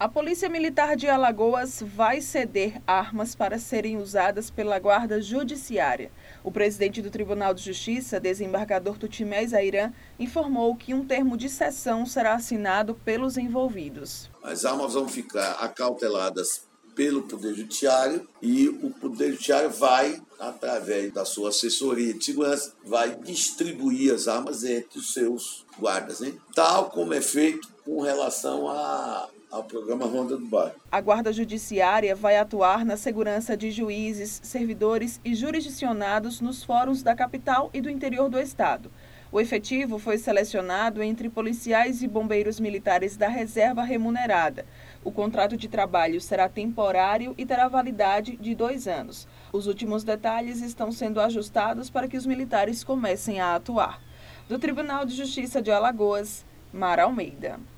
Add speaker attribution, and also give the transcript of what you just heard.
Speaker 1: A Polícia Militar de Alagoas vai ceder armas para serem usadas pela Guarda Judiciária. O presidente do Tribunal de Justiça, desembargador Tutimés Airan, informou que um termo de cessão será assinado pelos envolvidos.
Speaker 2: As armas vão ficar acauteladas pelo Poder Judiciário e o Poder Judiciário vai, através da sua assessoria de segurança, vai distribuir as armas entre os seus guardas, né? Tal como é feito com relação ao programa Ronda do Bairro.
Speaker 1: A Guarda Judiciária vai atuar na segurança de juízes, servidores e jurisdicionados nos fóruns da capital e do interior do estado. O efetivo foi selecionado entre policiais e bombeiros militares da reserva remunerada. O contrato de trabalho será temporário e terá validade de 2 anos. Os últimos detalhes estão sendo ajustados para que os militares comecem a atuar. Do Tribunal de Justiça de Alagoas, Mara Almeida.